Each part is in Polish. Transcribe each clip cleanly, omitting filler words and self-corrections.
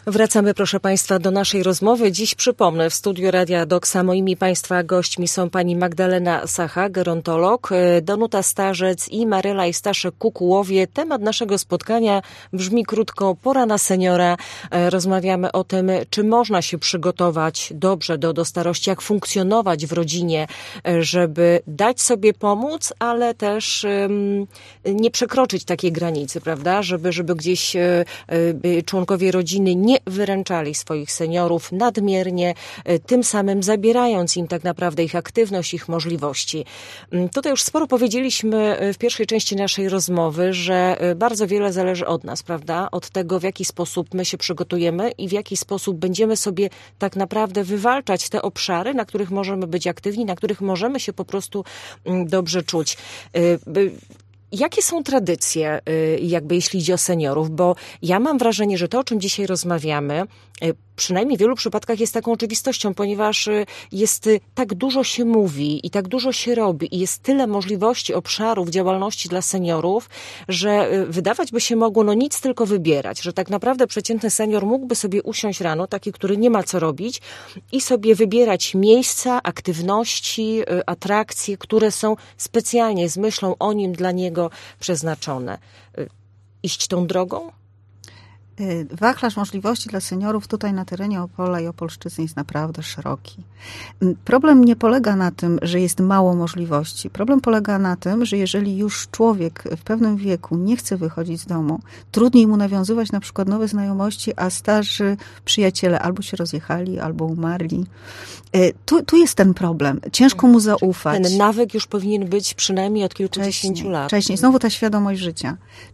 Wracamy, proszę Państwa, do naszej rozmowy. Dziś przypomnę, w studiu Radia Doksa moimi Państwa gośćmi są pani Magdalena Sacha, gerontolog, Danuta Starzec i Maryla i Staszek Kukułowie. Temat naszego spotkania brzmi krótko: pora na seniora. Rozmawiamy o tym, czy można się przygotować dobrze do starości, jak funkcjonować w rodzinie, żeby dać sobie pomóc, ale też nie przekroczyć takiej granicy, prawda? Żeby gdzieś członkowie rodziny nie wyręczali swoich seniorów nadmiernie, tym samym zabierając im tak naprawdę ich aktywność, ich możliwości. Tutaj już sporo powiedzieliśmy w pierwszej części naszej rozmowy, że bardzo wiele zależy od nas, prawda? Od tego, w jaki sposób my się przygotujemy i w jaki sposób będziemy sobie tak naprawdę wywalczać te obszary, na których możemy być aktywni, na których możemy się po prostu dobrze czuć. Jakie są tradycje, jeśli idzie o seniorów? Bo ja mam wrażenie, że to, o czym dzisiaj rozmawiamy, przynajmniej w wielu przypadkach jest taką oczywistością, ponieważ tak dużo się mówi i tak dużo się robi i jest tyle możliwości, obszarów działalności dla seniorów, że wydawać by się mogło nic tylko wybierać, że tak naprawdę przeciętny senior mógłby sobie usiąść rano, taki, który nie ma co robić, i sobie wybierać miejsca, aktywności, atrakcje, które są specjalnie z myślą o nim, dla niego przeznaczone. Iść tą drogą? Wachlarz możliwości dla seniorów tutaj na terenie Opola i Opolszczyzny jest naprawdę szeroki. Problem nie polega na tym, że jest mało możliwości. Problem polega na tym, że jeżeli już człowiek w pewnym wieku nie chce wychodzić z domu, trudniej mu nawiązywać na przykład nowe znajomości, a starzy przyjaciele albo się rozjechali, albo umarli. Tu jest ten problem. Ciężko mu zaufać. Ten nawyk już powinien być przynajmniej od kilkudziesięciu lat. Wcześniej. Znowu ta świadomość życia.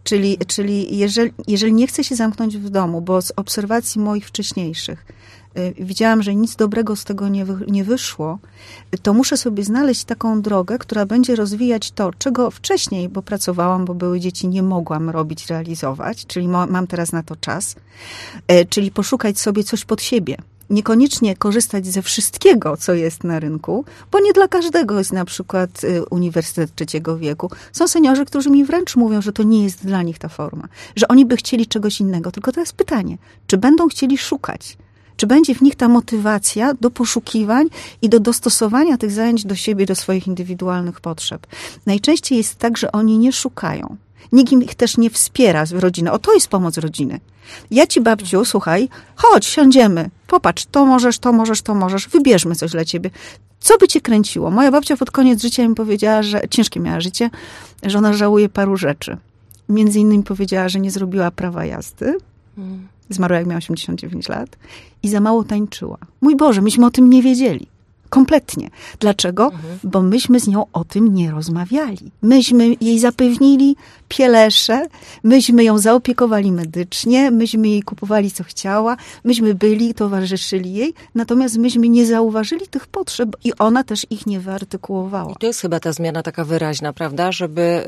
Czyli jeżeli nie chce się zamknąć w domu, bo z obserwacji moich wcześniejszych widziałam, że nic dobrego z tego nie wyszło, to muszę sobie znaleźć taką drogę, która będzie rozwijać to, czego wcześniej, bo pracowałam, bo były dzieci, nie mogłam robić, realizować, czyli mam teraz na to czas, czyli poszukać sobie coś pod siebie. Niekoniecznie korzystać ze wszystkiego, co jest na rynku, bo nie dla każdego jest na przykład Uniwersytet Trzeciego Wieku. Są seniorzy, którzy mi wręcz mówią, że to nie jest dla nich ta forma, że oni by chcieli czegoś innego. Tylko to jest pytanie, czy będą chcieli szukać? Czy będzie w nich ta motywacja do poszukiwań i do dostosowania tych zajęć do siebie, do swoich indywidualnych potrzeb? Najczęściej jest tak, że oni nie szukają. Nikt ich też nie wspiera z rodziny. O, to jest pomoc rodziny. Ja ci, babciu, słuchaj, chodź, siądziemy, popatrz, to możesz, wybierzmy coś dla ciebie. Co by cię kręciło? Moja babcia pod koniec życia mi powiedziała, że ciężkie miała życie, że ona żałuje paru rzeczy. Między innymi powiedziała, że nie zrobiła prawa jazdy. Zmarła, jak miała 89 lat. I za mało tańczyła. Mój Boże, myśmy o tym nie wiedzieli. Kompletnie. Dlaczego? Bo myśmy z nią o tym nie rozmawiali. Myśmy jej zapewnili pielesze, myśmy ją zaopiekowali medycznie, myśmy jej kupowali, co chciała, myśmy byli, towarzyszyli jej, natomiast myśmy nie zauważyli tych potrzeb i ona też ich nie wyartykułowała. I to jest chyba ta zmiana taka wyraźna, prawda? Żeby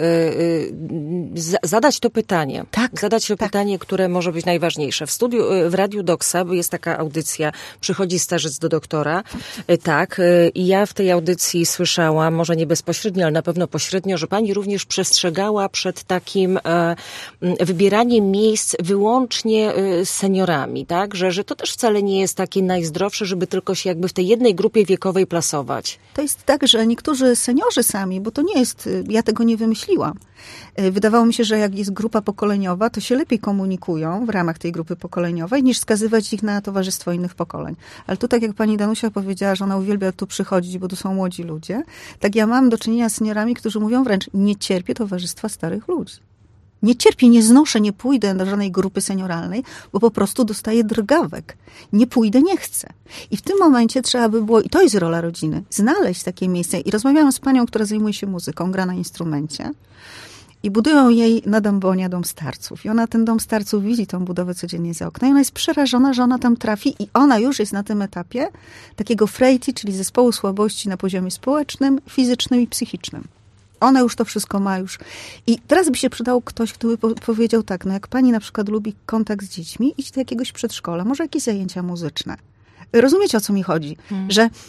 zadać to pytanie. Tak, zadać to pytanie, które może być najważniejsze. W Radiu Doksa jest taka audycja, przychodzi starzec do doktora. Tak. I ja w tej audycji słyszałam, może nie bezpośrednio, ale na pewno pośrednio, że pani również przestrzegała przed takim wybieraniem miejsc wyłącznie z seniorami, tak? Że to też wcale nie jest takie najzdrowsze, żeby tylko się jakby w tej jednej grupie wiekowej plasować. To jest tak, że niektórzy seniorzy sami, bo to nie jest, ja tego nie wymyśliłam. Wydawało mi się, że jak jest grupa pokoleniowa, to się lepiej komunikują w ramach tej grupy pokoleniowej, niż skazywać ich na towarzystwo innych pokoleń. Ale tu, tak jak pani Danusia powiedziała, że ona uwielbia tu przychodzić, bo tu są młodzi ludzie, tak ja mam do czynienia z seniorami, którzy mówią wręcz, nie cierpię towarzystwa starych ludzi. Nie cierpię, nie znoszę, nie pójdę do żadnej grupy senioralnej, bo po prostu dostaję drgawek. Nie pójdę, nie chcę. I w tym momencie trzeba by było, i to jest rola rodziny, znaleźć takie miejsce. I rozmawiałam z panią, która zajmuje się muzyką, gra na instrumencie. I budują jej na Dąbonia dom starców. I ona ten dom starców widzi, tą budowę codziennie za okna. I ona jest przerażona, że ona tam trafi i ona już jest na tym etapie takiego frejti, czyli zespołu słabości na poziomie społecznym, fizycznym i psychicznym. Ona już to wszystko ma już. I teraz by się przydał ktoś, kto by powiedział tak, no jak pani na przykład lubi kontakt z dziećmi, idź do jakiegoś przedszkola, może jakieś zajęcia muzyczne. Rozumiecie, o co mi chodzi? Że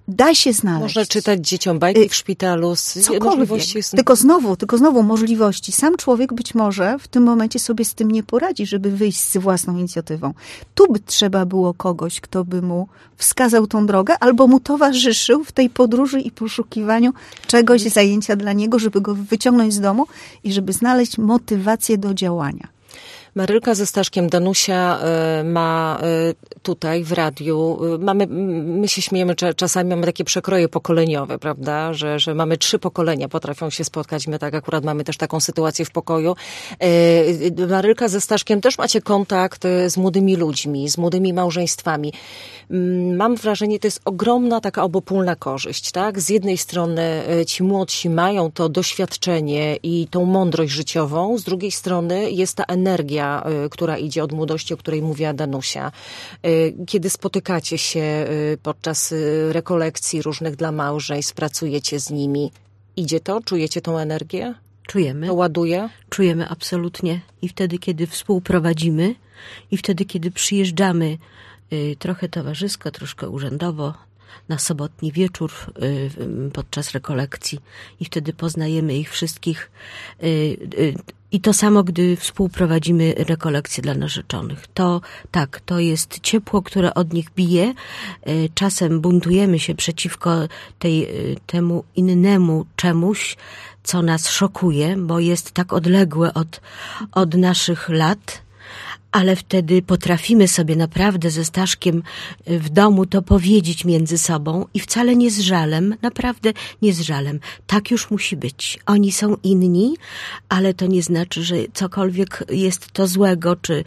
da się znaleźć. Można czytać dzieciom bajki w szpitalu. Możliwości jest... Tylko znowu możliwości. Sam człowiek być może w tym momencie sobie z tym nie poradzi, żeby wyjść z własną inicjatywą. Tu by trzeba było kogoś, kto by mu wskazał tą drogę, albo mu towarzyszył w tej podróży i poszukiwaniu czegoś, zajęcia dla niego, żeby go wyciągnąć z domu i żeby znaleźć motywację do działania. Marylka ze Staszkiem, Danusia ma tutaj w radiu, my się śmiejemy czasami, mamy takie przekroje pokoleniowe, prawda, że mamy 3 pokolenia, potrafią się spotkać, my tak akurat mamy też taką sytuację w pokoju. Marylka ze Staszkiem też macie kontakt z młodymi ludźmi, z młodymi małżeństwami. Mam wrażenie, to jest ogromna taka obopólna korzyść, tak? Z jednej strony ci młodsi mają to doświadczenie i tą mądrość życiową, z drugiej strony jest ta energia, która idzie od młodości, o której mówiła Danusia. Kiedy spotykacie się podczas rekolekcji różnych dla małżeństw, pracujecie z nimi, idzie to? Czujecie tą energię? Czujemy. To ładuje? Czujemy absolutnie. I wtedy, kiedy współprowadzimy, i wtedy, kiedy przyjeżdżamy trochę towarzysko, troszkę urzędowo, na sobotni wieczór podczas rekolekcji i wtedy poznajemy ich wszystkich. I to samo, gdy współprowadzimy rekolekcje dla narzeczonych. To jest ciepło, które od nich bije. Czasem buntujemy się przeciwko temu innemu czemuś, co nas szokuje, bo jest tak odległe od naszych lat. Ale wtedy potrafimy sobie naprawdę ze Staszkiem w domu to powiedzieć między sobą i wcale nie z żalem, naprawdę nie z żalem. Tak już musi być. Oni są inni, ale to nie znaczy, że cokolwiek jest to złego, czy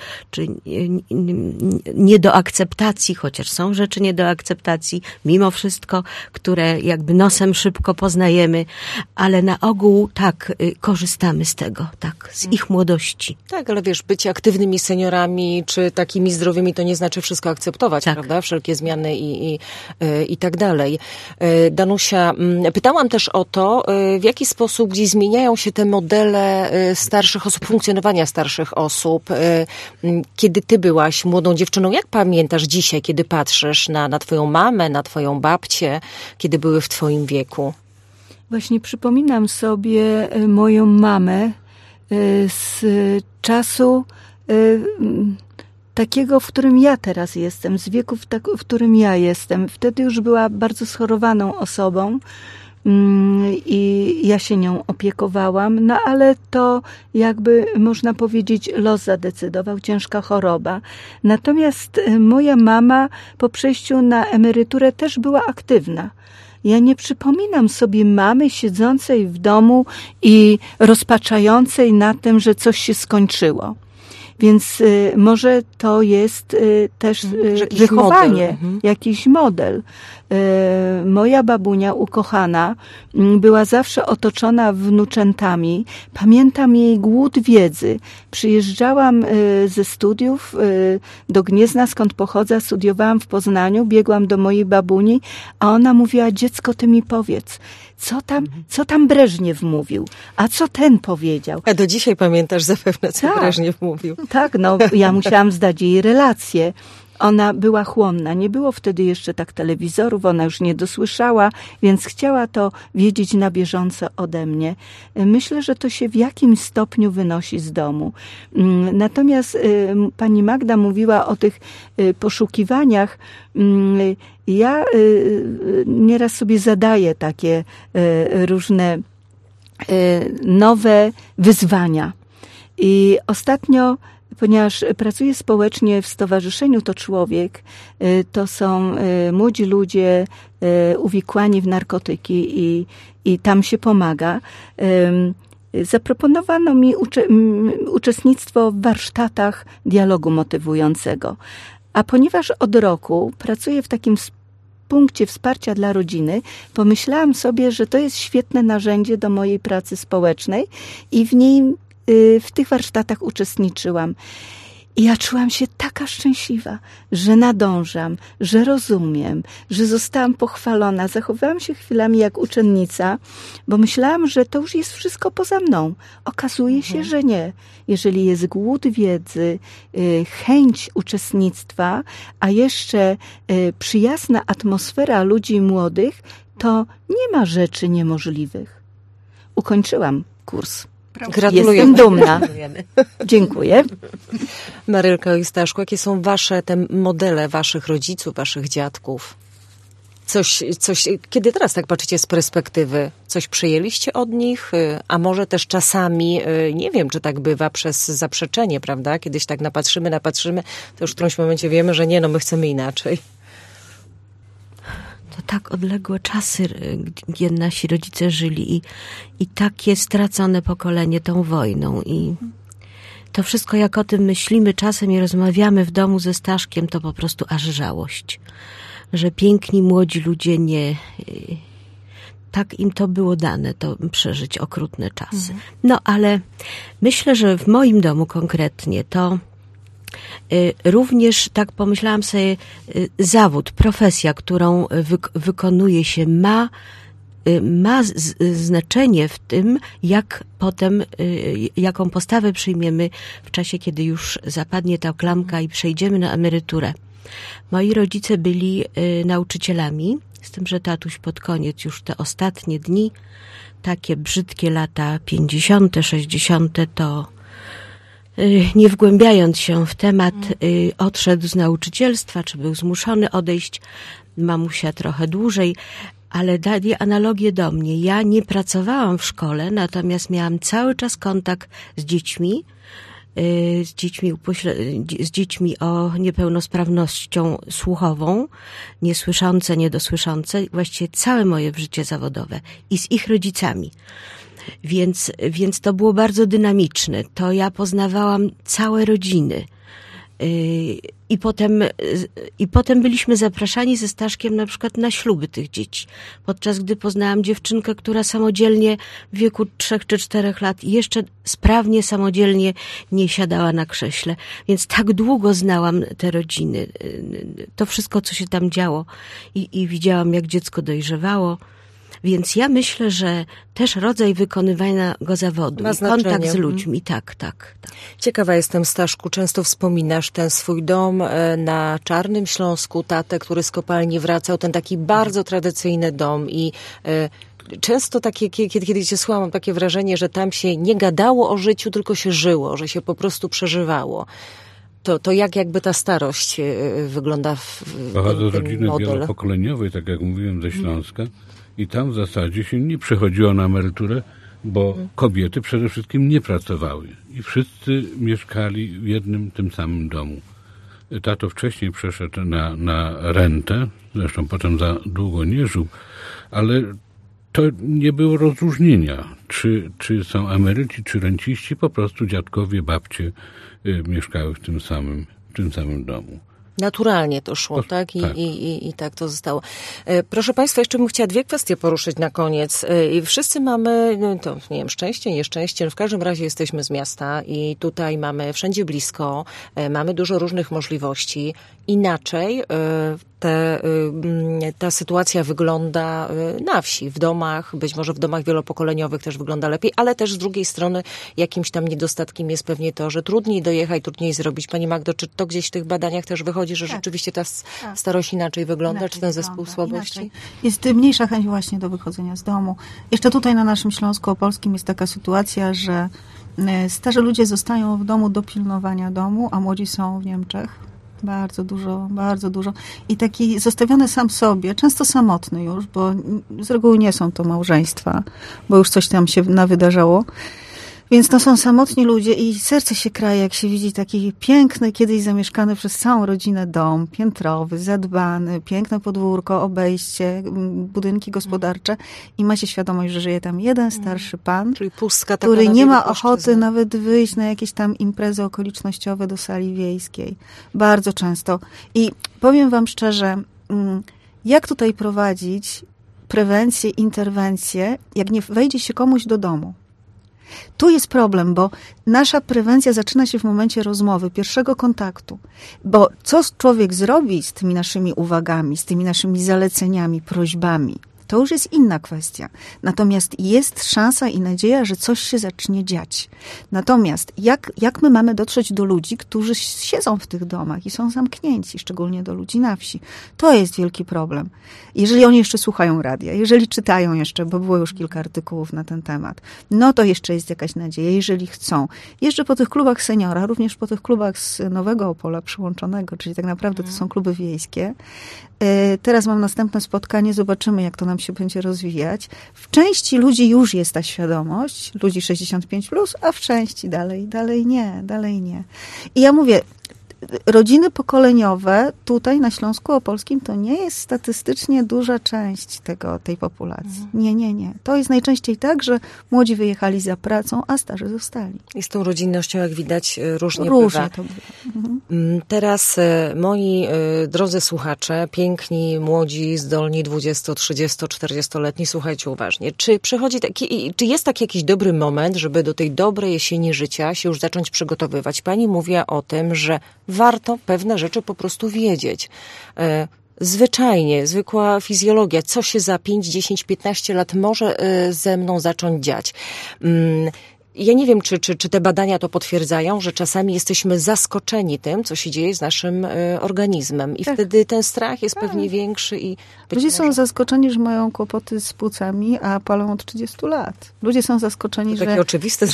nie do akceptacji, chociaż są rzeczy nie do akceptacji, mimo wszystko, które jakby nosem szybko poznajemy, ale na ogół tak, korzystamy z tego, tak, z ich młodości. Tak, ale wiesz, bycie aktywnymi seniorami czy takimi zdrowymi, to nie znaczy wszystko akceptować, tak, prawda? Wszelkie zmiany i tak dalej. Danusia, pytałam też o to, w jaki sposób gdzieś zmieniają się te modele starszych osób, funkcjonowania starszych osób. Kiedy ty byłaś młodą dziewczyną, jak pamiętasz dzisiaj, kiedy patrzysz na twoją mamę, na twoją babcię, kiedy były w twoim wieku? Właśnie przypominam sobie moją mamę z czasu takiego, w którym ja teraz jestem, z wieku, w którym ja jestem. Wtedy już była bardzo schorowaną osobą i ja się nią opiekowałam, no ale to jakby można powiedzieć los zadecydował, ciężka choroba. Natomiast moja mama po przejściu na emeryturę też była aktywna. Ja nie przypominam sobie mamy siedzącej w domu i rozpaczającej na tym, że coś się skończyło. Więc może to jest też wychowanie, jakiś model. Moja babunia ukochana była zawsze otoczona wnuczętami. Pamiętam jej głód wiedzy. Przyjeżdżałam ze studiów do Gniezna, skąd pochodzę, studiowałam w Poznaniu, biegłam do mojej babuni, a ona mówiła: dziecko, ty mi powiedz, co tam Breżniew mówił, a co ten powiedział. A do dzisiaj pamiętasz zapewne, co Breżniew mówił. Tak, no ja musiałam zdać jej relację. Ona była chłonna, nie było wtedy jeszcze tak telewizorów, ona już nie dosłyszała, więc chciała to wiedzieć na bieżąco ode mnie. Myślę, że to się w jakimś stopniu wynosi z domu. Natomiast pani Magda mówiła o tych poszukiwaniach. Ja nieraz sobie zadaję takie różne nowe wyzwania. I ostatnio, ponieważ pracuję społecznie w stowarzyszeniu To Człowiek, to są młodzi ludzie uwikłani w narkotyki i tam się pomaga. Zaproponowano mi uczestnictwo w warsztatach dialogu motywującego. A ponieważ od roku pracuję w takim punkcie wsparcia dla rodziny, pomyślałam sobie, że to jest świetne narzędzie do mojej pracy społecznej i w tych warsztatach uczestniczyłam. I ja czułam się taka szczęśliwa, że nadążam, że rozumiem, że zostałam pochwalona. Zachowałam się chwilami jak uczennica, bo myślałam, że to już jest wszystko poza mną. Okazuje się, że nie. Jeżeli jest głód wiedzy, chęć uczestnictwa, a jeszcze przyjazna atmosfera ludzi młodych, to nie ma rzeczy niemożliwych. Ukończyłam kurs. Gratulujemy. Jestem dumna. Dziękuję. Marylko i Staszku, jakie są te modele waszych rodziców, waszych dziadków? Coś, kiedy teraz tak patrzycie z perspektywy, coś przyjęliście od nich? A może też czasami, nie wiem, czy tak bywa przez zaprzeczenie, prawda? Kiedyś tak napatrzymy, to już w którymś momencie wiemy, że nie, my chcemy inaczej. To tak odległe czasy, gdzie nasi rodzice żyli i takie stracone pokolenie tą wojną. I to wszystko, jak o tym myślimy czasem i rozmawiamy w domu ze Staszkiem, to po prostu aż żałość. Że piękni młodzi ludzie tak im to było dane, to przeżyć okrutne czasy. No ale myślę, że w moim domu konkretnie to również tak pomyślałam sobie, zawód, profesja, którą wykonuje się, ma znaczenie w tym, jak potem, jaką postawę przyjmiemy w czasie, kiedy już zapadnie ta klamka i przejdziemy na emeryturę. Moi rodzice byli nauczycielami, z tym, że tatuś pod koniec, już te ostatnie dni, takie brzydkie lata 50., 60., to nie wgłębiając się w temat, odszedł z nauczycielstwa, czy był zmuszony odejść. Mamusia trochę dłużej, ale dali analogię do mnie. Ja nie pracowałam w szkole, natomiast miałam cały czas kontakt z dziećmi o niepełnosprawnością słuchową, niesłyszące, niedosłyszące, właściwie całe moje życie zawodowe i z ich rodzicami. Więc to było bardzo dynamiczne. To ja poznawałam całe rodziny. I potem byliśmy zapraszani ze Staszkiem na przykład na śluby tych dzieci. Podczas gdy poznałam dziewczynkę, która samodzielnie w wieku 3 czy 4 lat jeszcze sprawnie, samodzielnie nie siadała na krześle. Więc tak długo znałam te rodziny. To wszystko, co się tam działo. I widziałam, jak dziecko dojrzewało. Więc ja myślę, że też rodzaj wykonywania go zawodu, kontakt z ludźmi, tak. Ciekawa jestem, Staszku, często wspominasz ten swój dom na Czarnym Śląsku, tatę, który z kopalni wracał, ten taki bardzo tradycyjny dom i często takie, kiedy cię słucham, mam takie wrażenie, że tam się nie gadało o życiu, tylko się żyło, że się po prostu przeżywało. To jakby ta starość wygląda w Pochodzę z rodziny wielopokoleniowej, tak jak mówiłem, ze Śląska. I tam w zasadzie się nie przechodziło na emeryturę, bo kobiety przede wszystkim nie pracowały. I wszyscy mieszkali w jednym, tym samym domu. Tato wcześniej przeszedł na rentę, zresztą potem za długo nie żył, ale to nie było rozróżnienia, czy są emeryci, czy renciści, po prostu dziadkowie, babcie mieszkały w tym samym domu. Naturalnie to szło, tak? I tak to zostało. Proszę Państwa, jeszcze bym chciała 2 kwestie poruszyć na koniec. Wszyscy mamy, to nie wiem, szczęście, nieszczęście, w każdym razie jesteśmy z miasta i tutaj mamy wszędzie blisko, mamy dużo różnych możliwości. Inaczej ta sytuacja wygląda na wsi, w domach, być może w domach wielopokoleniowych też wygląda lepiej, ale też z drugiej strony jakimś tam niedostatkiem jest pewnie to, że trudniej dojechać, trudniej zrobić. Pani Magdo, czy to gdzieś w tych badaniach też wychodzi, że rzeczywiście ta starość inaczej wygląda, czy ten zespół słabości? Inaczej. Jest mniejsza chęć właśnie do wychodzenia z domu. Jeszcze tutaj na naszym Śląsku Opolskim jest taka sytuacja, że starzy ludzie zostają w domu do pilnowania domu, a młodzi są w Niemczech. Bardzo dużo. I taki zostawiony sam sobie, często samotny już, bo z reguły nie są to małżeństwa, bo już coś tam się nawydarzało. Więc to są samotni ludzie i serce się kraje, jak się widzi taki piękny, kiedyś zamieszkany przez całą rodzinę dom, piętrowy, zadbany, piękne podwórko, obejście, budynki gospodarcze i ma się świadomość, że żyje tam jeden starszy pan, który nie ma ochoty nawet wyjść na jakieś tam imprezy okolicznościowe do sali wiejskiej. Bardzo często. I powiem wam szczerze, jak tutaj prowadzić prewencję, interwencję, jak nie wejdzie się komuś do domu. Tu jest problem, bo nasza prewencja zaczyna się w momencie rozmowy, pierwszego kontaktu. Bo co człowiek zrobi z tymi naszymi uwagami, z tymi naszymi zaleceniami, prośbami, to już jest inna kwestia. Natomiast jest szansa i nadzieja, że coś się zacznie dziać. Natomiast jak my mamy dotrzeć do ludzi, którzy siedzą w tych domach i są zamknięci, szczególnie do ludzi na wsi? To jest wielki problem. Jeżeli oni jeszcze słuchają radia, jeżeli czytają jeszcze, bo było już kilka artykułów na ten temat, no to jeszcze jest jakaś nadzieja, jeżeli chcą. Jeszcze po tych klubach seniora, również po tych klubach z Nowego Opola przyłączonego, czyli tak naprawdę to są kluby wiejskie. Teraz mam następne spotkanie, zobaczymy, jak to nam się będzie rozwijać. W części ludzi już jest ta świadomość, ludzi 65+, a w części dalej nie. I ja mówię, rodziny pokoleniowe tutaj na Śląsku Opolskim to nie jest statystycznie duża część tej populacji. Nie. To jest najczęściej tak, że młodzi wyjechali za pracą, a starzy zostali. I z tą rodzinnością, jak widać, różnie bywa. To Teraz moi drodzy słuchacze, piękni, młodzi, zdolni, 20, 30, 40-letni, słuchajcie uważnie. Czy jest taki jakiś dobry moment, żeby do tej dobrej jesieni życia się już zacząć przygotowywać? Pani mówiła o tym, że warto pewne rzeczy po prostu wiedzieć. Zwyczajnie, zwykła fizjologia, co się za 5, 10, 15 lat może ze mną zacząć dziać. Ja nie wiem, czy te badania to potwierdzają, że czasami jesteśmy zaskoczeni tym, co się dzieje z naszym organizmem. I wtedy ten strach jest pewnie większy. I ludzie są zaskoczeni, że mają kłopoty z płucami, a palą od 30 lat. Ludzie są zaskoczeni, takie oczywiste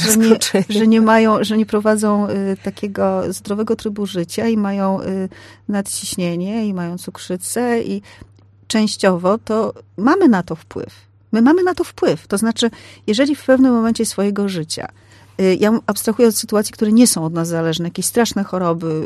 że nie prowadzą takiego zdrowego trybu życia i mają nadciśnienie i mają cukrzycę i częściowo to mamy na to wpływ. My mamy na to wpływ. To znaczy, jeżeli w pewnym momencie swojego życia, ja abstrahuję od sytuacji, które nie są od nas zależne, jakieś straszne choroby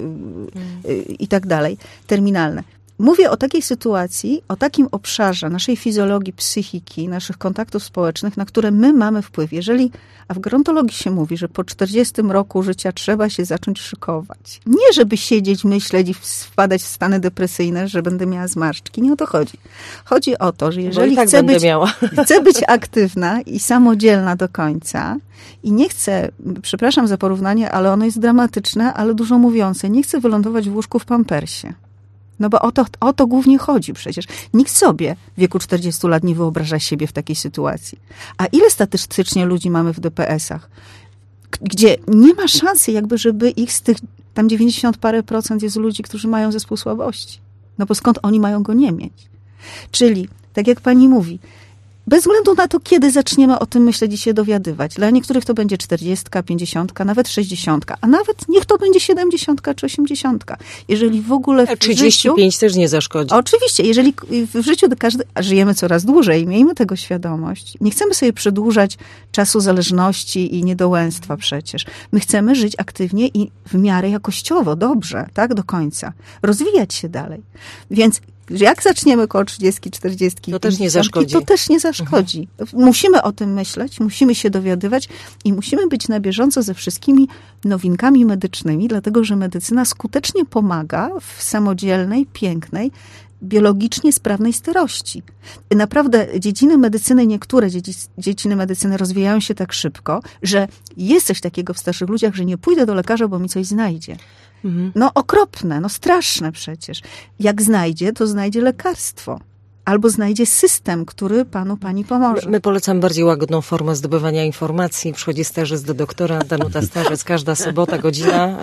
i tak dalej, terminalne. Mówię o takiej sytuacji, o takim obszarze naszej fizjologii, psychiki, naszych kontaktów społecznych, na które my mamy wpływ. A w gerontologii się mówi, że po 40 roku życia trzeba się zacząć szykować. Nie żeby siedzieć, myśleć i wpadać w stany depresyjne, że będę miała zmarszczki. Nie o to chodzi. Chodzi o to, że jeżeli chcę być aktywna i samodzielna do końca i nie chcę, przepraszam za porównanie, ale ono jest dramatyczne, ale dużo mówiące, nie chcę wylądować w łóżku w pampersie. No bo o to głównie chodzi przecież. Nikt sobie w wieku 40 lat nie wyobraża siebie w takiej sytuacji. A ile statystycznie ludzi mamy w DPS-ach, gdzie nie ma szansy jakby, żeby ich z tych, tam 90 parę procent jest ludzi, którzy mają zespół słabości. No bo skąd oni mają go nie mieć? Czyli, tak jak pani mówi, bez względu na to, kiedy zaczniemy o tym myśleć i się dowiadywać. Dla niektórych to będzie 40, 50, nawet 60, a nawet niech to będzie 70 czy 80. Jeżeli w ogóle w 35 życiu, też nie zaszkodzi. Oczywiście, jeżeli w życiu żyjemy coraz dłużej, miejmy tego świadomość. Nie chcemy sobie przedłużać czasu zależności i niedołęstwa przecież. My chcemy żyć aktywnie i w miarę jakościowo, dobrze, tak, do końca. Rozwijać się dalej. Więc jak zaczniemy koło 30, 40, to też nie zaszkodzi. To też nie zaszkodzi. Musimy o tym myśleć, musimy się dowiadywać i musimy być na bieżąco ze wszystkimi nowinkami medycznymi, dlatego że medycyna skutecznie pomaga w samodzielnej, pięknej, biologicznie sprawnej starości. Naprawdę dziedziny medycyny, niektóre dziedziny medycyny rozwijają się tak szybko, że jest coś takiego w starszych ludziach, że nie pójdę do lekarza, bo mi coś znajdzie. No okropne, no straszne przecież. Jak znajdzie, to znajdzie lekarstwo. Albo znajdzie system, który pani pomoże. My polecam bardziej łagodną formę zdobywania informacji. Przychodzi stażyst do doktora, Danuta Starzec, każda sobota, godzina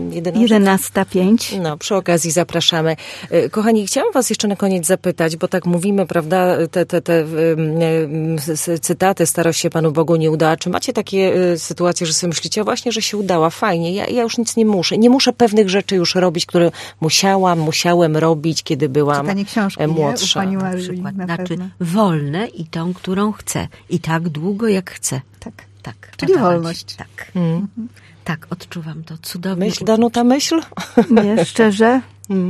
11:05. No, przy okazji zapraszamy. Kochani, chciałam was jeszcze na koniec zapytać, bo tak mówimy, prawda, te cytaty, starość się Panu Bogu nie udała. Czy macie takie sytuacje, że sobie myślicie, właśnie, że się udała, fajnie, ja już nic nie muszę. Nie muszę pewnych rzeczy już robić, które musiałem robić, kiedy byłam młodsza. Na przykład, znaczy wolne i tą, którą chcę. I tak długo, jak chcę. Tak. Czyli wolność. Tak. Tak, odczuwam to cudownie. Myśl, Danuta, myśl? Nie, szczerze.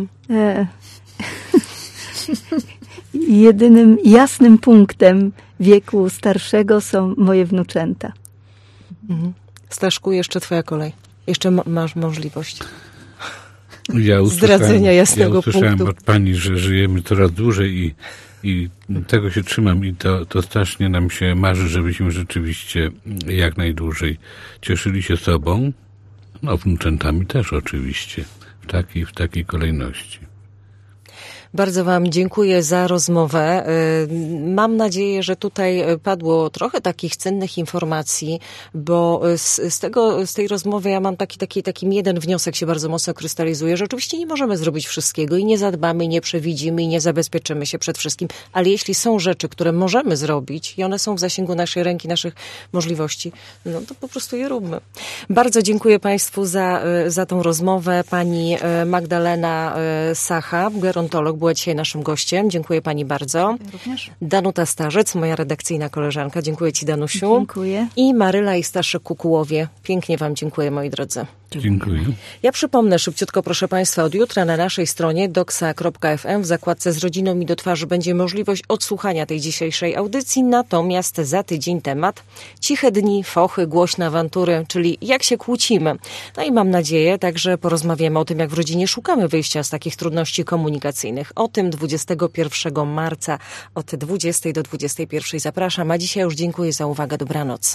Jedynym jasnym punktem wieku starszego są moje wnuczęta. Staszku, jeszcze twoja kolej. Jeszcze masz możliwość. zdradzenia jasnego punktu. Ja usłyszałem od pani, że żyjemy coraz dłużej i tego się trzymam i to strasznie nam się marzy, żebyśmy rzeczywiście jak najdłużej cieszyli się sobą, wnuczętami też oczywiście, w takiej kolejności. Bardzo Wam dziękuję za rozmowę. Mam nadzieję, że tutaj padło trochę takich cennych informacji, bo z tej rozmowy ja mam taki jeden wniosek się bardzo mocno krystalizuje, że oczywiście nie możemy zrobić wszystkiego i nie zadbamy, nie przewidzimy i nie zabezpieczymy się przed wszystkim, ale jeśli są rzeczy, które możemy zrobić i one są w zasięgu naszej ręki, naszych możliwości, no to po prostu je róbmy. Bardzo dziękuję Państwu za tą rozmowę. Pani Magdalena Sacha, gerontolog, była dzisiaj naszym gościem. Dziękuję Pani bardzo. Ja również. Danuta Starzec, moja redakcyjna koleżanka. Dziękuję Ci, Danusiu. Dziękuję. I Maryla i Staszek-Kukułowie. Pięknie Wam dziękuję, moi drodzy. Dziękuję. Ja przypomnę szybciutko, proszę Państwa, od jutra na naszej stronie doxa.fm w zakładce z rodziną mi do twarzy będzie możliwość odsłuchania tej dzisiejszej audycji, natomiast za tydzień temat ciche dni, fochy, głośne awantury, czyli jak się kłócimy. No i mam nadzieję, także porozmawiamy o tym, jak w rodzinie szukamy wyjścia z takich trudności komunikacyjnych. O tym 21 marca od 20 do 21. Zapraszam, a dzisiaj już dziękuję za uwagę. Dobranoc.